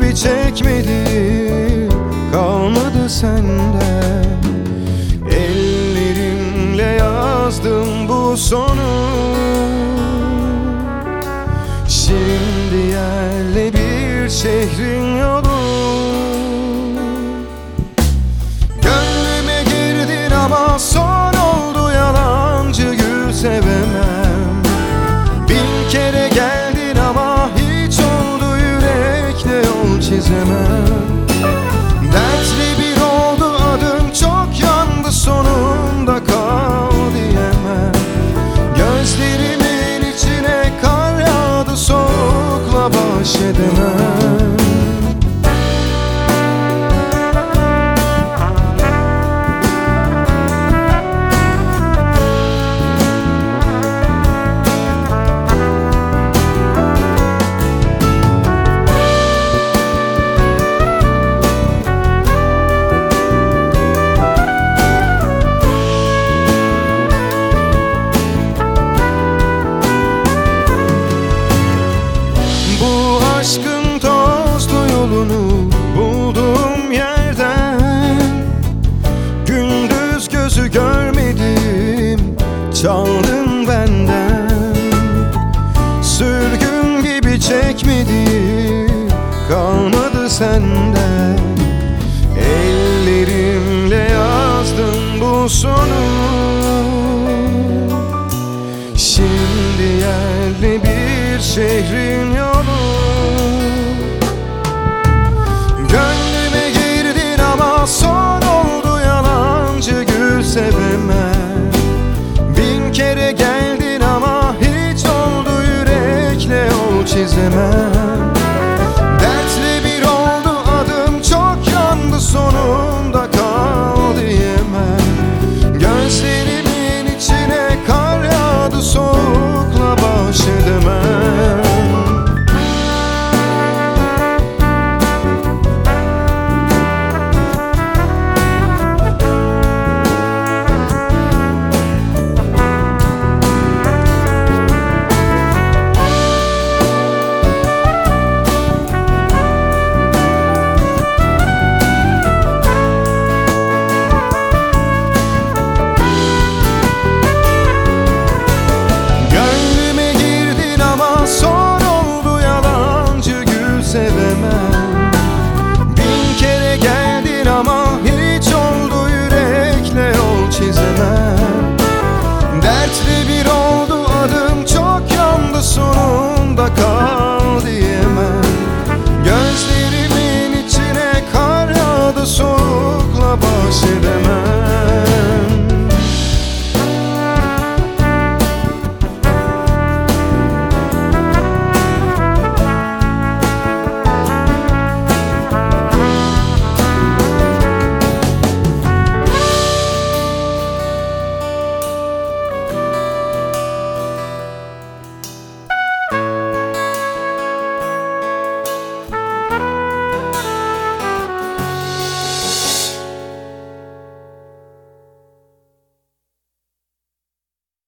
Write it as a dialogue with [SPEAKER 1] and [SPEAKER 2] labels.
[SPEAKER 1] gibi çekmedim, kalmadı sende. Ellerimle yazdım bu sonu. Şimdi yerle bir şehrin yolu. Gönlüme girdin ama son oldu, yalancı gül sevemem. Bin kere geldin ama hiç oldu, yürekle yol çizemem. Dertli bir oldu adım, çok yandı, sonunda kal diyemem. Gözlerimin içine kar yağdı, soğukla baş edemem. Aşkın tozlu yolunu buldum yerden. Gündüz gözü görmedim, çaldın benden. Sürgün gibi çekmedim, kalmadı senden. Ellerimle yazdım bu sonu. Şimdi yerli bir şehrin yolu. Gönlüme girdin ama son oldu, yalancı gül sevemem. Bin kere geldin ama hiç oldu, yürekle yol çizemem. Dertli bir oldu adım, çok yandı, sonunda kal diyemem. Gözlerimin içine kar yağdı, soğukla baş edemem. Sevemem. Bin kere geldin ama hiç oldu, yürekle yol çizemem. Dertli bir oldu adım, çok yandı, sonunda kal diyemem. Gözlerimin içine kar yağdı, soğukla baş edemem.